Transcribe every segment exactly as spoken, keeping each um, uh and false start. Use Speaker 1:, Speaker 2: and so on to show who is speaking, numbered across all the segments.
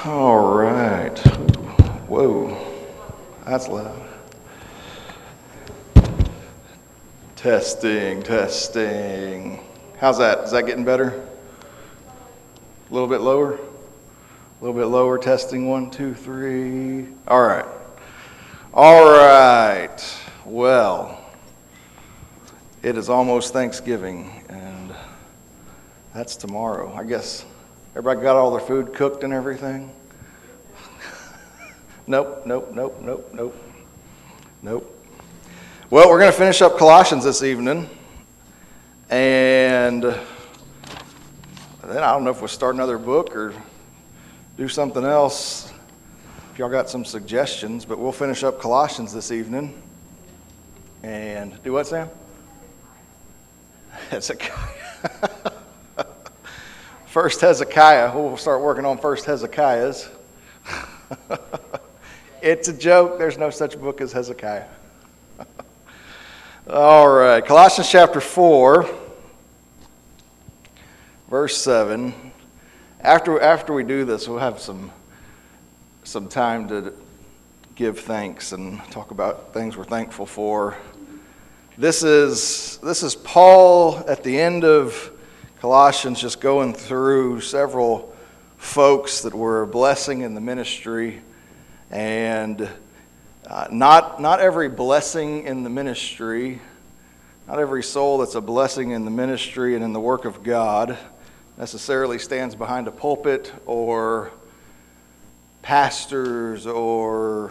Speaker 1: All right. Whoa, that's loud. Testing, testing. How's that? Is that getting better? A little bit lower? A little bit lower. Testing, one, two, three. All right. All right. Well, it is almost Thanksgiving, and that's tomorrow. I guess everybody got all their food cooked and everything? Nope, nope, nope, nope, nope, nope. Well, we're going to finish up Colossians this evening, and then I don't know if we'll start another book or do something else. If y'all got some suggestions, but we'll finish up Colossians this evening. And do what, Sam? Hezekiah. First Hezekiah. We'll start working on First Hezekiah's. It's a joke. There's no such book as Hezekiah. All right. Colossians chapter four, verse seven. After after we do this, we'll have some some time to give thanks and talk about things we're thankful for. This is this is Paul at the end of Colossians, just going through several folks that were a blessing in the ministry, and uh, not not every blessing in the ministry, not every soul that's a blessing in the ministry and in the work of God necessarily stands behind a pulpit or pastors or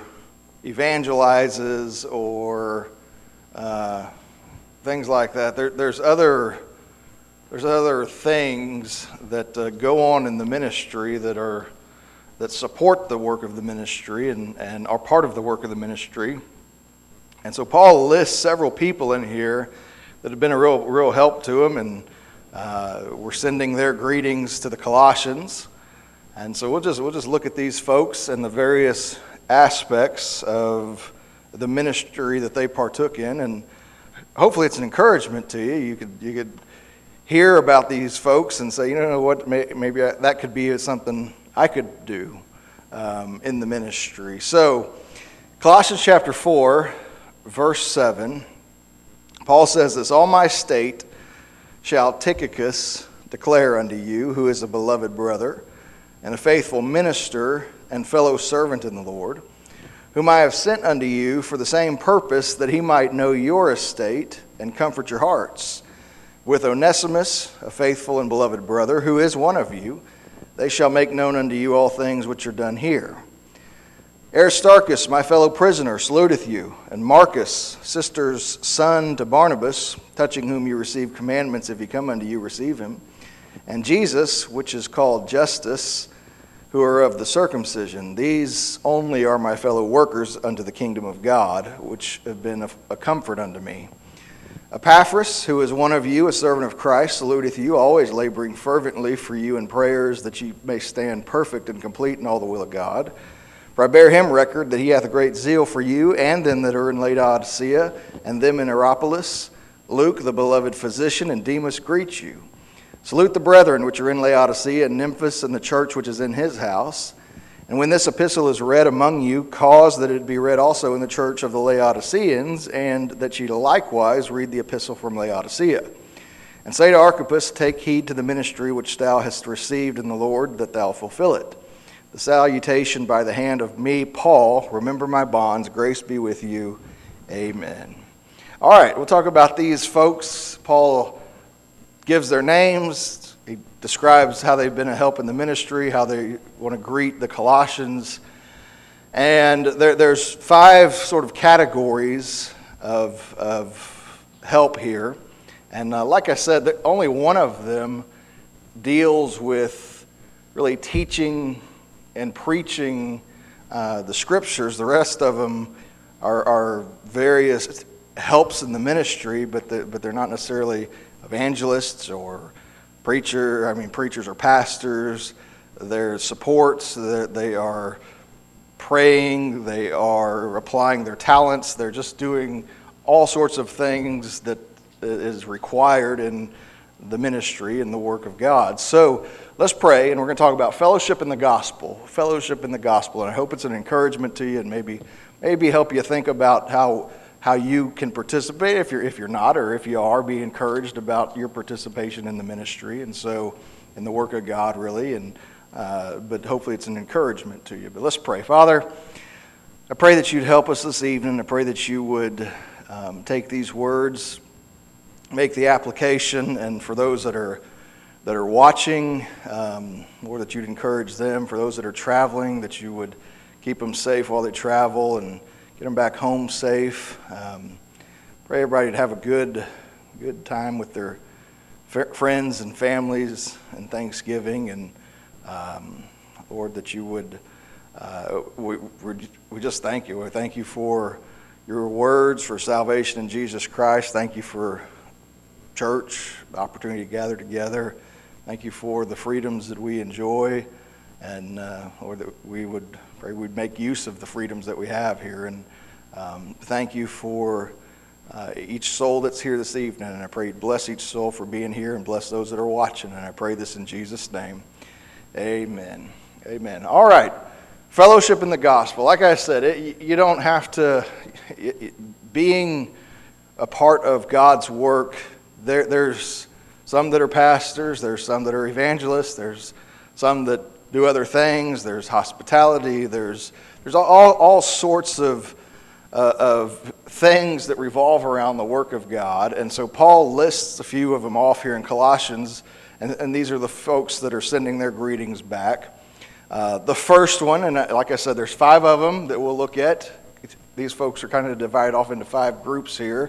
Speaker 1: evangelizes or uh, things like that. There, there's other there's other things that uh, go on in the ministry that are that support the work of the ministry and, and are part of the work of the ministry. And so Paul lists several people in here that have been a real real help to him, and uh, we're sending their greetings to the Colossians. And so we'll just we'll just look at these folks and the various aspects of the ministry that they partook in, and hopefully it's an encouragement to you. You could you could hear about these folks and say, you know what, maybe I, that could be something I could do um, in the ministry. So Colossians chapter four, verse seven, Paul says this: "All my state shall Tychicus declare unto you, who is a beloved brother, and a faithful minister and fellow servant in the Lord, whom I have sent unto you for the same purpose, that he might know your estate and comfort your hearts. With Onesimus, a faithful and beloved brother, who is one of you, they shall make known unto you all things which are done here. Aristarchus, my fellow prisoner, saluteth you, and Marcus, sister's son to Barnabas, touching whom you receive commandments, if he come unto you, receive him. And Jesus, which is called Justus, who are of the circumcision. These only are my fellow workers unto the kingdom of God, which have been a, a comfort unto me. Epaphras, who is one of you, a servant of Christ, saluteth you, always laboring fervently for you in prayers, that ye may stand perfect and complete in all the will of God. For I bear him record that he hath a great zeal for you, and them that are in Laodicea, and them in Hierapolis. Luke, the beloved physician, and Demas greet you. Salute the brethren which are in Laodicea, and Nymphas, and the church which is in his house. And when this epistle is read among you, cause that it be read also in the church of the Laodiceans, and that ye likewise read the epistle from Laodicea. And say to Archippus, take heed to the ministry which thou hast received in the Lord, that thou fulfill it. The salutation by the hand of me, Paul. Remember my bonds. Grace be with you. Amen." All right, we'll talk about these folks. Paul gives their names. He describes how they've been a help in the ministry, how they want to greet the Colossians. And there, there's five sort of categories of, of help here. And uh, like I said, only one of them deals with really teaching and preaching uh, the scriptures. The rest of them are, are various helps in the ministry, but the, but they're not necessarily evangelists or preacher. I mean, preachers or pastors. They're supports. They're, they are praying. They are applying their talents. They're just doing all sorts of things that is required in the ministry and the work of God. So let's pray, and we're going to talk about fellowship in the gospel. Fellowship in the gospel, and I hope it's an encouragement to you, and maybe maybe help you think about how how you can participate. If you're if you're not, or if you are, be encouraged about your participation in the ministry, and so in the work of God, really. And uh, but hopefully it's an encouragement to you. But let's pray. Father, I pray that you'd help us this evening. I pray that you would um, take these words, make the application, and for those that are that are watching, um, Lord, that you'd encourage them. For those that are traveling, that you would keep them safe while they travel and get them back home safe. Um, pray everybody would have a good, good time with their f- friends and families and Thanksgiving. And um, Lord, that you would, uh, we, we just thank you. We thank you for your words, for salvation in Jesus Christ. Thank you for church, the opportunity to gather together. Thank you for the freedoms that we enjoy, and uh, Lord, that we would pray we'd make use of the freedoms that we have here. And um, thank you for uh, each soul that's here this evening. And I pray you'd bless each soul for being here, and bless those that are watching. And I pray this in Jesus' name. Amen. Amen. All right. Fellowship in the gospel. Like I said, it, you don't have to. It, it, being a part of God's work. There, there's some that are pastors, there's some that are evangelists, there's some that do other things, there's hospitality, there's there's all, all sorts of, uh, of things that revolve around the work of God. And so Paul lists a few of them off here in Colossians, and, and these are the folks that are sending their greetings back. Uh, the first one, and like I said, there's five of them that we'll look at. These folks are kind of divided off into five groups here.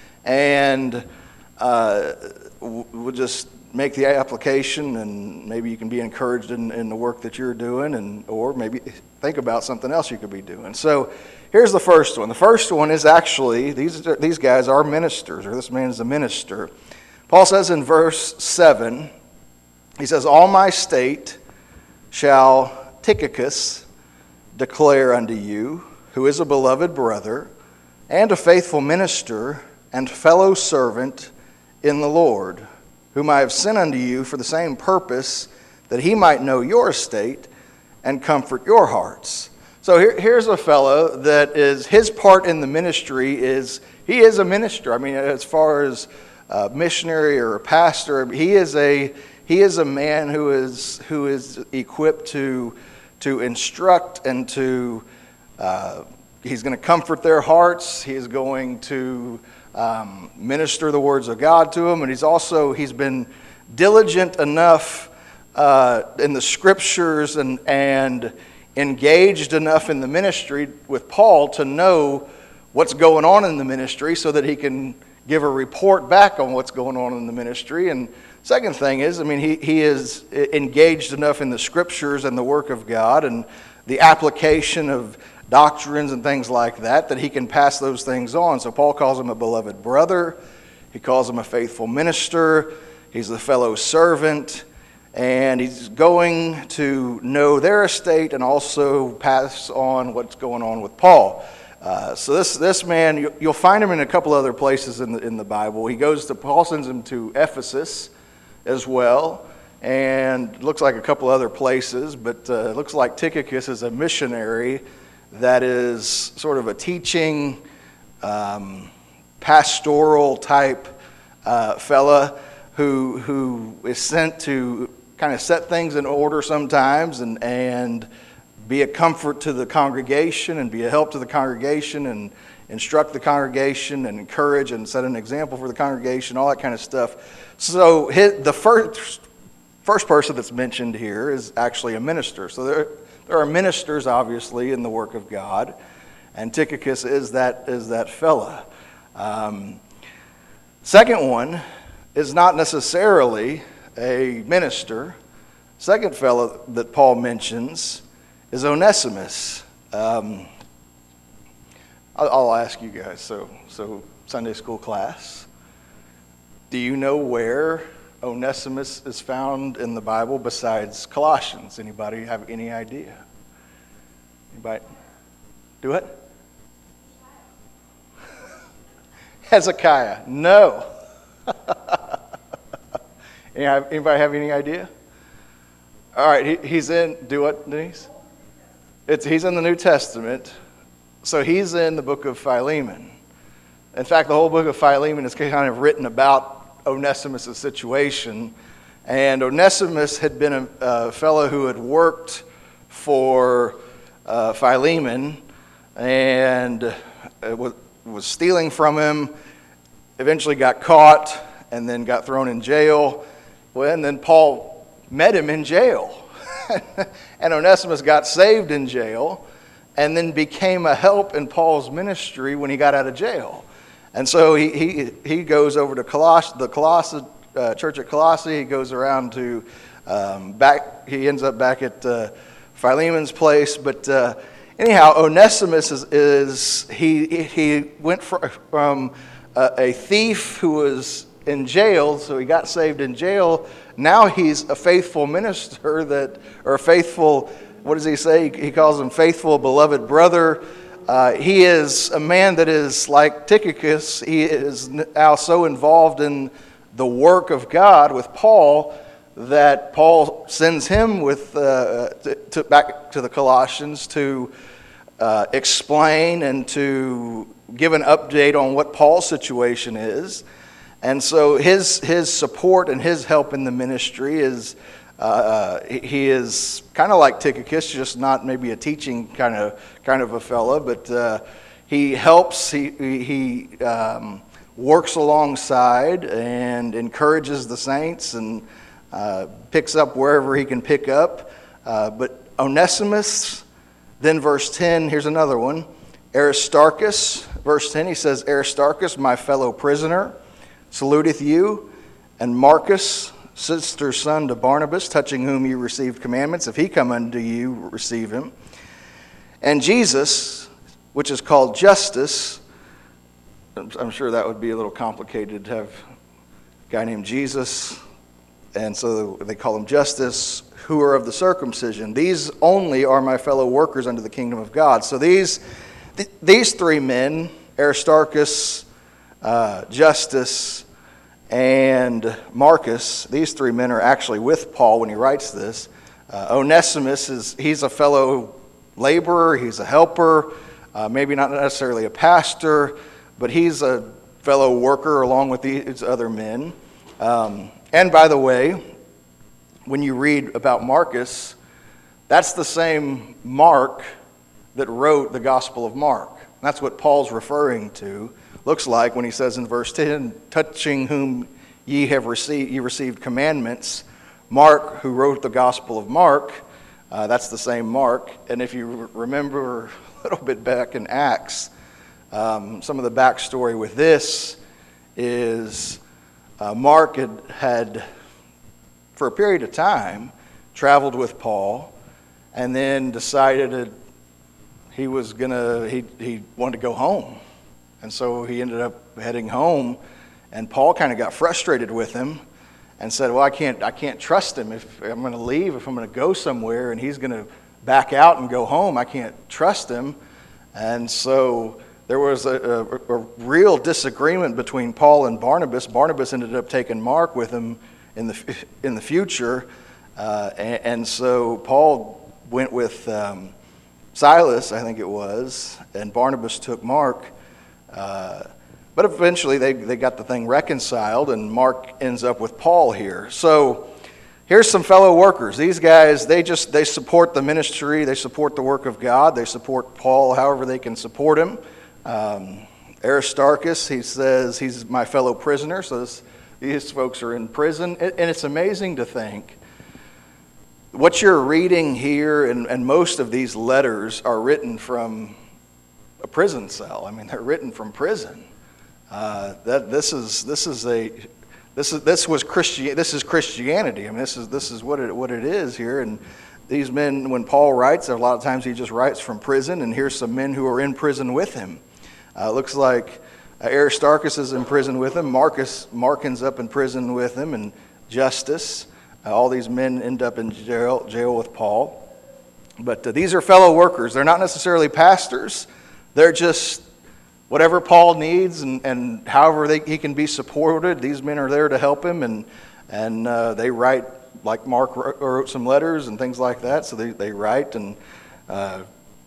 Speaker 1: And Uh, we'll just make the application, and maybe you can be encouraged in, in the work that you're doing, and or maybe think about something else you could be doing. So here's the first one. The first one is actually, these, these guys are ministers, or this man is a minister. Paul says in verse seven, he says, "All my state shall Tychicus declare unto you, who is a beloved brother, and a faithful minister, and fellow servant in the Lord, whom I have sent unto you for the same purpose, that he might know your estate and comfort your hearts." So here, here's a fellow that is, his part in the ministry is, he is a minister. I mean, as far as a missionary or a pastor, he is a he is a man who is who is equipped to to instruct and to uh, he's going to comfort their hearts. He is going to Um, minister the words of God to him, and he's also he's been diligent enough uh, in the scriptures and and engaged enough in the ministry with Paul to know what's going on in the ministry, so that he can give a report back on what's going on in the ministry. And second thing is, I mean, he he is engaged enough in the scriptures and the work of God and the application of doctrines and things like that, that he can pass those things on. So Paul calls him a beloved brother. He calls him a faithful minister. He's a fellow servant. And he's going to know their estate and also pass on what's going on with Paul. Uh, so this this man, you, you'll find him in a couple other places in the, in the Bible. He goes to, Paul sends him to Ephesus as well. And it looks like a couple other places, but uh, it looks like Tychicus is a missionary that is sort of a teaching, um, pastoral type uh, fella who who is sent to kind of set things in order sometimes and and be a comfort to the congregation and be a help to the congregation and instruct the congregation and encourage and set an example for the congregation, all that kind of stuff. So his, the first first person that's mentioned here is actually a minister. So there. There are ministers, obviously, in the work of God, and Tychicus is that is that fella. Um, second one is not necessarily a minister. Second fella that Paul mentions is Onesimus. Um, I'll, I'll ask you guys. So, so Sunday school class. Do you know where Onesimus is found in the Bible besides Colossians? Anybody have any idea? Anybody? Do it? Hezekiah. No. Anybody have any idea? All right, he, he's in, do what, Denise? It's, he's in the New Testament, so he's in the book of Philemon. In fact, the whole book of Philemon is kind of written about Onesimus' situation, and Onesimus had been a, a fellow who had worked for uh, Philemon and was, was stealing from him, eventually got caught, and then got thrown in jail. Well, and then Paul met him in jail. And Onesimus got saved in jail and then became a help in Paul's ministry when he got out of jail. And so he he, he goes over to Coloss, the Colossus, uh, church at Colossae. He goes around to um, back. He ends up back at uh, Philemon's place. But uh, anyhow, Onesimus is, is he he went from, from a, a thief who was in jail, so he got saved in jail. Now he's a faithful minister that, or a faithful, what does he say? He calls him faithful, beloved brother. Uh, he is a man that is like Tychicus. He is now so involved in the work of God with Paul that Paul sends him with uh, to, to back to the Colossians to uh, explain and to give an update on what Paul's situation is. And so his his support and his help in the ministry is, uh, he is kind of like Tychicus, just not maybe a teaching kind of kind of a fella, but uh, he helps, he, he um, works alongside and encourages the saints and uh, picks up wherever he can pick up. Uh, but Onesimus, then verse ten, here's another one. Aristarchus, verse ten, he says, Aristarchus, my fellow prisoner, saluteth you, and Marcus, sister's son to Barnabas, touching whom you received commandments. If he come unto you, receive him. And Jesus, which is called Justus, I'm sure that would be a little complicated to have a guy named Jesus, and so they call him Justus, who are of the circumcision. These only are my fellow workers unto the kingdom of God. So these, th- these three men, Aristarchus, Uh, Justus, and Marcus, these three men are actually with Paul when he writes this. Uh, Onesimus, is he's a fellow laborer, he's a helper, uh, maybe not necessarily a pastor, but he's a fellow worker along with these other men. Um, and by the way, when you read about Marcus, that's the same Mark that wrote the Gospel of Mark. That's what Paul's referring to. Looks like when he says in verse ten, touching whom ye have received, ye received commandments. Mark, who wrote the Gospel of Mark, uh, that's the same Mark. And if you remember a little bit back in Acts, um, some of the backstory with this is uh, Mark had, had, for a period of time, traveled with Paul, and then decided that he was gonna, he he wanted to go home. And so he ended up heading home, and Paul kind of got frustrated with him and said, well, I can't I can't trust him. If I'm going to leave, if I'm going to go somewhere and he's going to back out and go home, I can't trust him. And so there was a, a, a real disagreement between Paul and Barnabas. Barnabas ended up taking Mark with him in the in the future. Uh, and, and so Paul went with um, Silas, I think it was, and Barnabas took Mark. Uh, but eventually they, they got the thing reconciled, and Mark ends up with Paul here. So here's some fellow workers. These guys, they just they support the ministry, they support the work of God, they support Paul however they can support him. Um, Aristarchus, he says he's my fellow prisoner, so this, these folks are in prison. And it's amazing to think what you're reading here, and, and most of these letters are written from a prison cell. I mean, they're written from prison. Uh, that this is this is a this is this was Christian this is Christianity. I mean, this is this is what it what it is here. And these men, when Paul writes, a lot of times he just writes from prison. And here's some men who are in prison with him. Uh, looks like uh, Aristarchus is in prison with him. Marcus Mark ends up in prison with him, and Justus. Uh, all these men end up in jail jail with Paul. But uh, these are fellow workers. They're not necessarily pastors. They're just whatever Paul needs, and, and however they, he can be supported, these men are there to help him. And And uh, they write, like Mark wrote some letters and things like that, so they, they write and uh,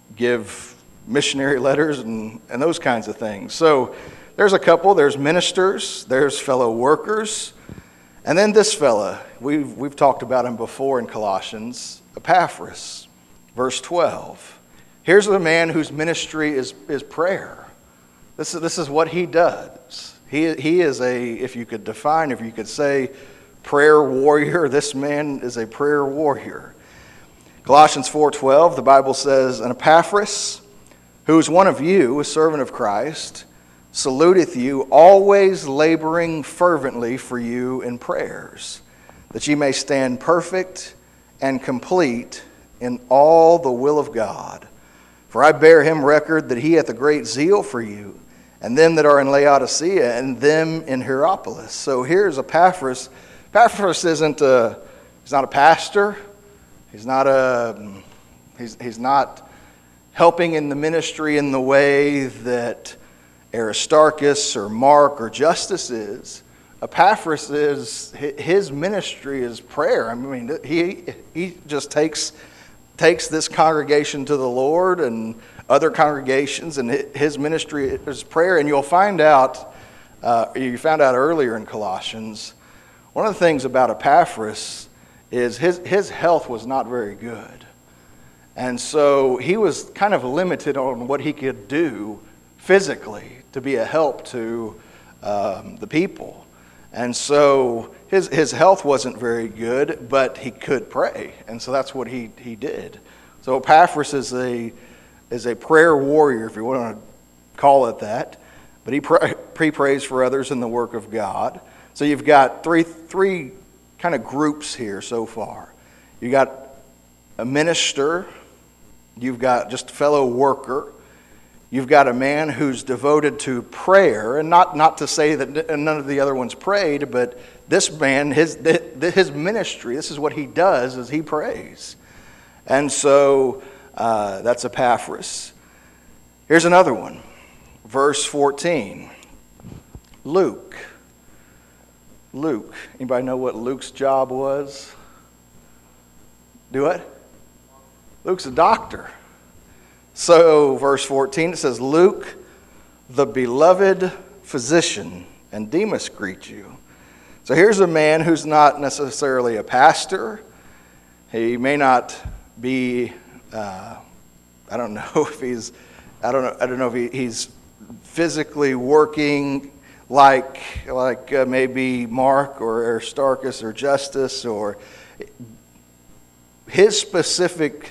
Speaker 1: give missionary letters and, and those kinds of things. So there's a couple. There's ministers. There's fellow workers. And then this fella, we've, we've talked about him before in Colossians, Epaphras, verse twelve. Here's a man whose ministry is, is prayer. This is, this is what he does. He, he is a, if you could define, if you could say, prayer warrior. This man is a prayer warrior. Colossians four twelve, the Bible says, "And Epaphras, who is one of you, a servant of Christ, saluteth you, always laboring fervently for you in prayers, that ye may stand perfect and complete in all the will of God. For I bear him record that he hath a great zeal for you, and them that are in Laodicea, and them in Hierapolis." So here's Epaphras. Epaphras isn't a, he's not a pastor. He's not a, he's, he's not helping in the ministry in the way that Aristarchus or Mark or Justus is. Epaphras is, his ministry is prayer. I mean, he he just takes takes this congregation to the Lord and other congregations, and his ministry is prayer. And you'll find out, uh, you found out earlier in Colossians, one of the things about Epaphras is his his health was not very good, and so he was kind of limited on what he could do physically to be a help to um, the people. And so his his health wasn't very good, but he could pray, and so that's what he, he did. So Epaphras is a is a prayer warrior, if you want to call it that, but he pray, he prays for others in the work of God. So you've got three three kind of groups here so far. You got a minister, you've got just a fellow worker. You've got a man who's devoted to prayer, and not, not to say that none of the other ones prayed, but this man, his his ministry, this is what he does, is he prays. And so uh, that's Epaphras. Here's another one, verse fourteen. Luke. Luke. Anybody know what Luke's job was? Do what? Luke's a doctor. So, verse fourteen, it says, "Luke, the beloved physician, and Demas greet you." So here's a man who's not necessarily a pastor. He may not be, uh, I don't know if he's, I don't know, I don't know if he, he's physically working like, like uh, maybe Mark or Aristarchus or Justus, or his specific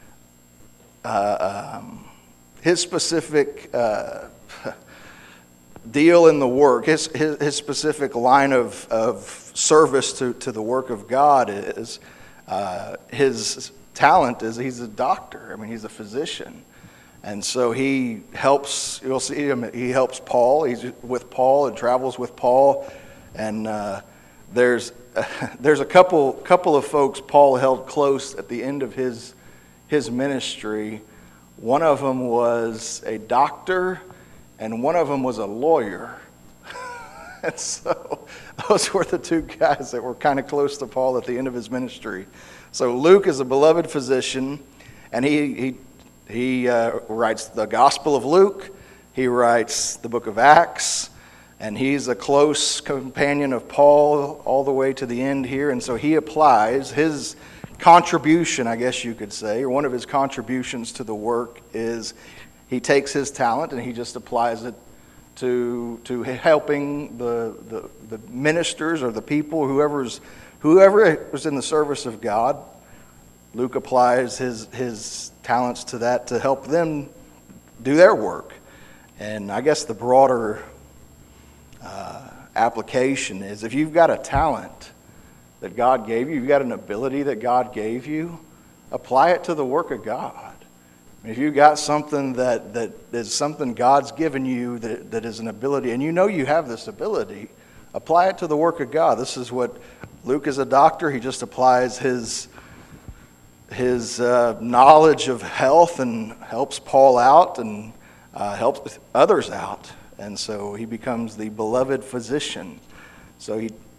Speaker 1: Uh, um, his specific uh, deal in the work, his, his, his specific line of, of service to, to the work of God is, uh, his talent is he's a doctor. I mean, he's a physician. And so he helps, you'll see him, he helps Paul. He's with Paul and travels with Paul. And uh, there's, uh, there's a couple, couple of folks Paul held close at the end of his his ministry. One of them was a doctor, and one of them was a lawyer. And so those were the two guys that were kind of close to Paul at the end of his ministry. So Luke is a beloved physician, and he he he uh, writes the Gospel of Luke. He writes the book of Acts, and he's a close companion of Paul all the way to the end here. And so he applies his contribution, I guess you could say, or one of his contributions to the work is he takes his talent and he just applies it to to helping the the, the ministers or the people, whoever's whoever is in the service of God. Luke applies his his talents to that to help them do their work. And I guess the broader uh, application is, if you've got a talent that God gave you, you've got an ability that God gave you, apply it to the work of God. If you've got something that, that is something God's given you that, that is an ability, and you know you have this ability, apply it to the work of God. This is what Luke is a doctor. He just applies his, his uh, knowledge of health and helps Paul out and uh, helps others out. And so he becomes the beloved physician. So he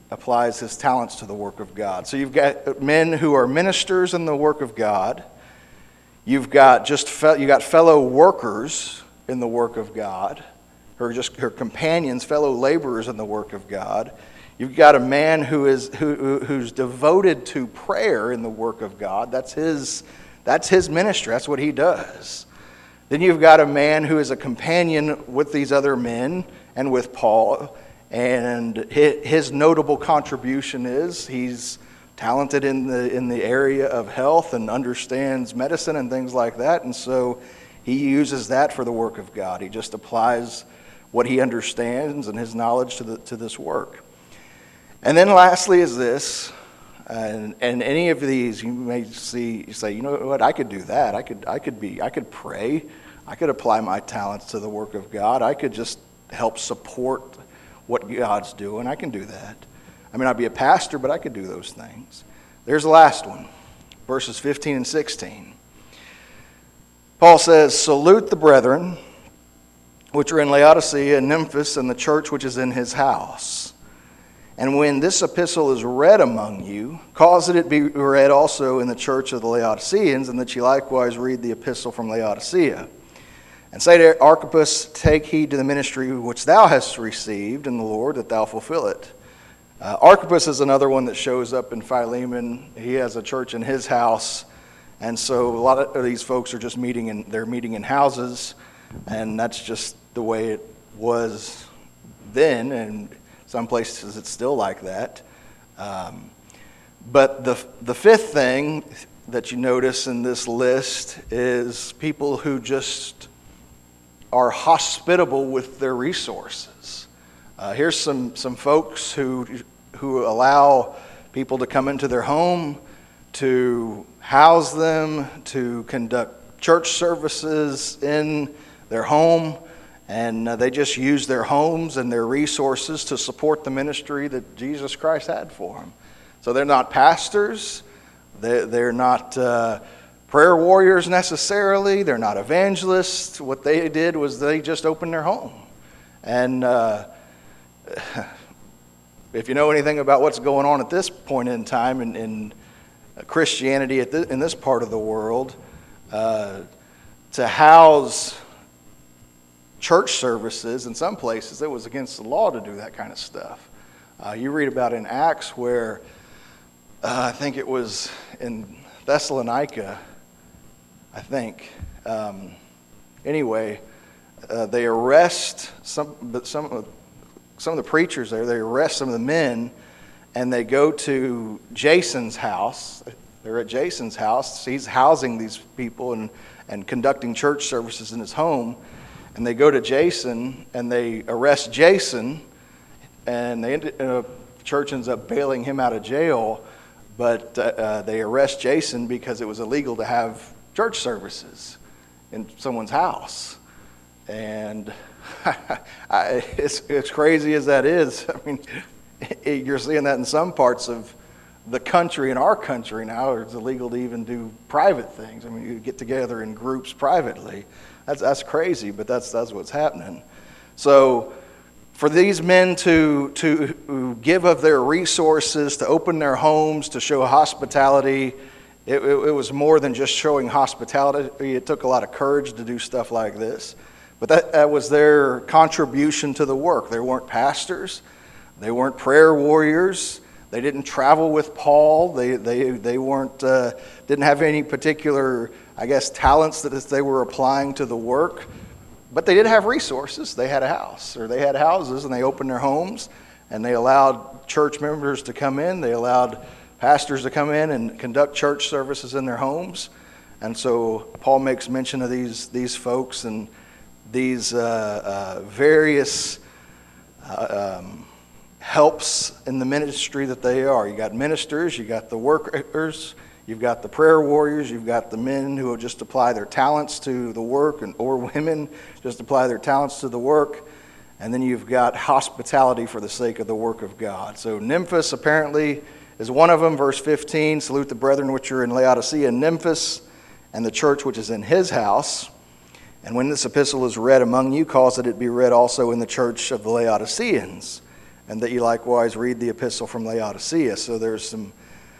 Speaker 1: applies his talents to the work of God. So you've got men who are ministers in the work of God. You've got just fe- you got fellow workers in the work of God, who are just her companions, fellow laborers in the work of God. You've got a man who is who, who who's devoted to prayer in the work of God. That's his that's his ministry. That's what he does. Then you've got a man who is a companion with these other men and with Paul, and his notable contribution is he's talented in the in the area of health and understands medicine and things like that, and so he uses that for the work of God. He just applies what he understands and his knowledge to the to this work. And then lastly is this, and and any of these you may see, you say, you know what, I could do that. I could I could be I could pray. I could apply my talents to the work of God. I could just help support what God's doing. I can do that. I may not be a pastor, but I could do those things. There's the last one, verses fifteen and sixteen. Paul says, "Salute the brethren which are in Laodicea and Nymphas, and the church which is in his house. And when this epistle is read among you, cause that it be read also in the church of the Laodiceans, and that ye likewise read the epistle from Laodicea. And say to Archippus, take heed to the ministry which thou hast received in the Lord, that thou fulfill it." Uh, Archippus is another one that shows up in Philemon. He has a church in his house, and so a lot of these folks are just meeting in they're meeting in houses, and that's just the way it was then, and some places it's still like that. Um, but the the fifth thing that you notice in this list is people who just are hospitable with their resources. Uh, here's some, some folks who who allow people to come into their home, to house them, to conduct church services in their home, and uh, they just use their homes and their resources to support the ministry that Jesus Christ had for them. So they're not pastors, they're, they're not uh, prayer warriors necessarily, they're not evangelists. What they did was they just opened their home. And uh, if you know anything about what's going on at this point in time in, in Christianity at the, in this part of the world, uh, to house church services in some places, it was against the law to do that kind of stuff. Uh, you read about in Acts where uh, I think it was in Thessalonica, I think. Um, anyway, uh, they arrest some, but some. Some of the preachers there, they arrest some of the men, and they go to Jason's house. They're at Jason's house. He's housing these people and, and conducting church services in his home. And they go to Jason, and they arrest Jason, and they end, uh, the church ends up bailing him out of jail, but uh, uh, they arrest Jason because it was illegal to have church services in someone's house. And I, it's, as crazy as that is, I mean, you're seeing that in some parts of the country, in our country now, it's illegal to even do private things. I mean, you get together in groups privately. That's that's crazy, but that's that's what's happening. So for these men to to give of their resources, to open their homes, to show hospitality, it, it, it was more than just showing hospitality. It took a lot of courage to do stuff like this. But that, that was their contribution to the work. They weren't pastors. They weren't prayer warriors. They didn't travel with Paul. They they they weren't uh, didn't have any particular, I guess, talents that they were applying to the work. But they did have resources. They had a house, or they had houses, and they opened their homes, and they allowed church members to come in. They allowed pastors to come in and conduct church services in their homes. And so Paul makes mention of these these folks and these uh, uh, various uh, um, helps in the ministry that they are. You got ministers, you got the workers, you've got the prayer warriors, you've got the men who will just apply their talents to the work, and or women just apply their talents to the work, and then you've got hospitality for the sake of the work of God. So Nymphas apparently is one of them. Verse fifteen, salute the brethren which are in Laodicea and Nymphas, and the church which is in his house. And when this epistle is read among you, cause that it be read also in the church of the Laodiceans. and that you likewise read the epistle from Laodicea. So there's some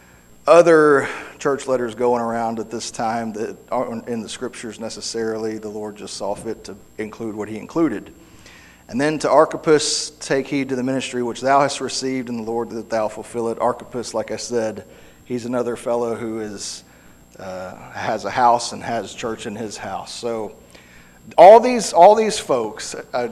Speaker 1: other church letters going around at this time that aren't in the scriptures necessarily. The Lord just saw fit to include what he included. And then to Archippus, take heed to the ministry which thou hast received in the Lord, that thou fulfill it. Archippus, like I said, he's another fellow who is uh, has a house and has church in his house. So all these all these folks, I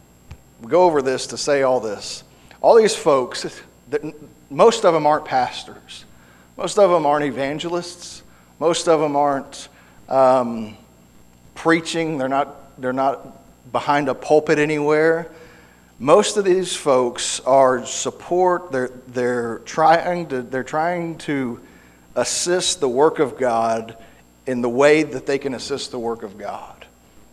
Speaker 1: go over this to say all this. All these folks, most of them aren't pastors. Most of them aren't evangelists. Most of them aren't um, preaching. They're not. They're not behind a pulpit anywhere. Most of these folks are support. They're they're trying to they're trying to assist the work of God in the way that they can assist the work of God.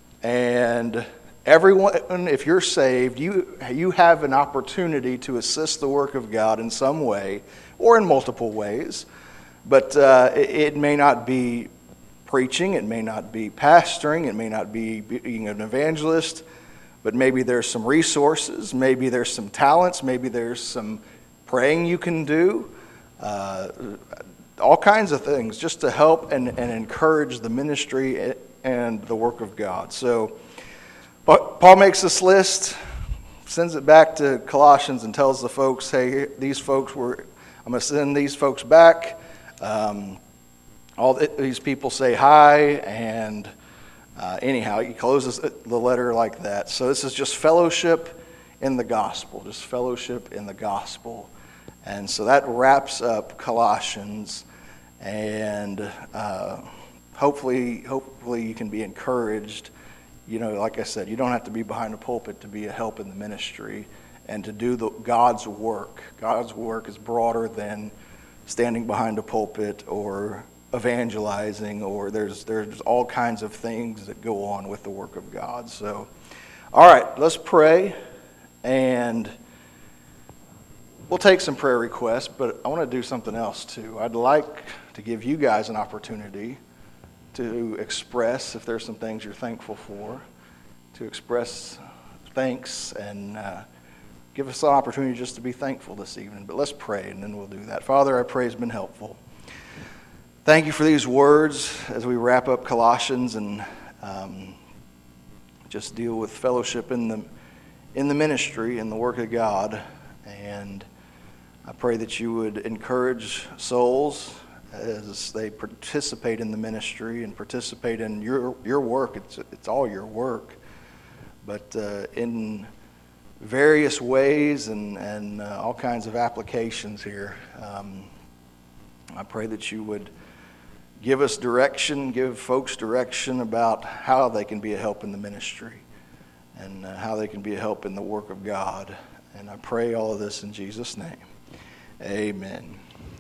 Speaker 1: And everyone, if you're saved, you you have an opportunity to assist the work of God in some way or in multiple ways. But uh, it, it may not be preaching, it may not be pastoring, it may not be being an evangelist, but maybe there's some resources, maybe there's some talents, maybe there's some praying you can do, uh, all kinds of things just to help and, and encourage the ministry and the work of God. So Paul makes this list, sends it back to Colossians and tells the folks, hey, these folks were, I'm going to send these folks back. Um, All these people say hi, and uh, anyhow, he closes the letter like that. So this is just fellowship in the gospel, just fellowship in the gospel. And so that wraps up Colossians, and uh, hopefully, hopefully you can be encouraged. You know, like I said, you don't have to be behind a pulpit to be a help in the ministry and to do the, God's work. God's work is broader than standing behind a pulpit or evangelizing, or there's there's all kinds of things that go on with the work of God. So, all right, let's pray, and we'll take some prayer requests, but I want to do something else too. I'd like to give you guys an opportunity to express, if there's some things you're thankful for, to express thanks and uh, give us an opportunity just to be thankful this evening. But let's pray, and then we'll do that. Father, I pray it's been helpful. Thank you for these words as we wrap up Colossians and um, just deal with fellowship in the in the ministry and the work of God. And I pray that you would encourage souls as they participate in the ministry and participate in your your work. It's it's all your work, but uh, in various ways and and uh, all kinds of applications here. Um, I pray that you would give us direction, give folks direction about how they can be a help in the ministry and uh, how they can be a help in the work of God. And I pray all of this in Jesus' name. Amen.